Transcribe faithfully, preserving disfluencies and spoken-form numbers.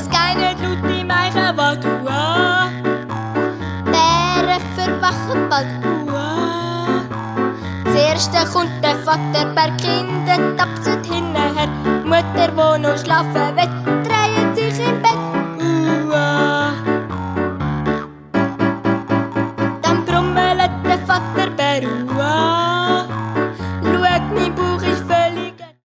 es keine Glut im Eichen, was du an. Bären verwachen bald. Zuerst kommt der Vater per Kind, tapset hinterher. Mutter, wo noch schlafen will,